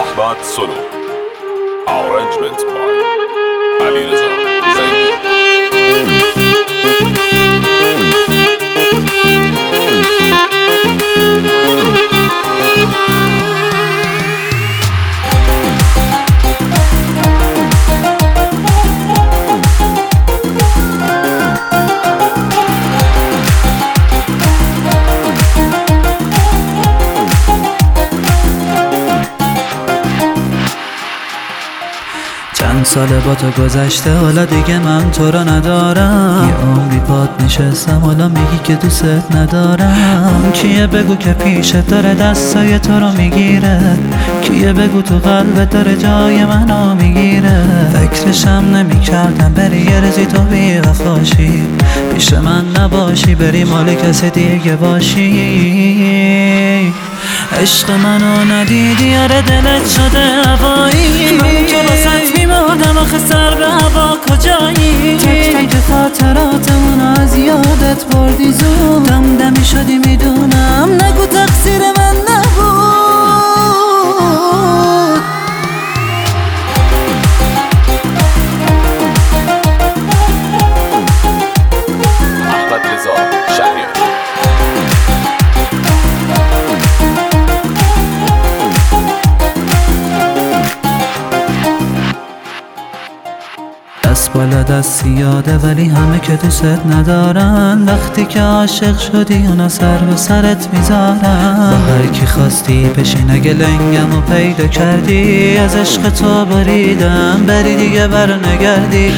Ahmad Solo. Arrangement by Alireza Zaidi. چند ساله با تو گذشته، حالا دیگه من تو رو ندارم. یه عمری پات نشستم، حالا میگی که دوست ندارم. کیه بگو که پیشت داره دستای تو رو میگیره؟ کیه بگو تو قلبت داره جای منو میگیره؟ فکرشم نمیکردم بری یه روزی تو بی وفاشی، پیش من نباشی، بری مال کسی دیگه باشی. عشق منو ندیدی، آره دلت شده هوایی. من که واسط میمردم آخه سر به هوا کجایی؟ تک تک خاطراتمون از یادت بردی زود. دمدمی شدی میدونم، نگو تقصیر من نبود. Ahmad Reza Shahriar. دست بالا دست یاده ولی همه که دوست ندارن. وقتی که عاشق شدی اونا سر به سرت میذارن. با هر کی خواستی بشین اگه لنگمو پیدا کردی. از عشق تو بریدم بری دیگه بر نگردی.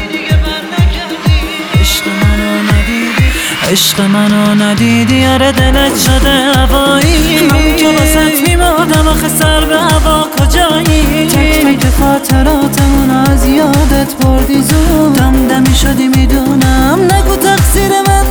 عشق منو ندیدی، آره دلت شده هوایی. من که واسط میمردم آخه سر به هوا کجایی؟ تک تک خاطراتمون از یادت بردی زود. دمدمی شدی میدونم، نگو تقصیر من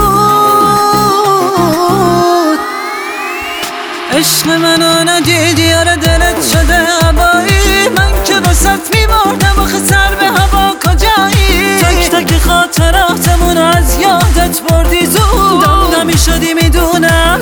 نبود. عشق منو ندیدی، آره دلت شده هوایی. من که واسط میمردم آخه سر به هوا کجایی؟ تک تک خاطراتمون از یادت بردی زود. دمدمی شدی میدونم،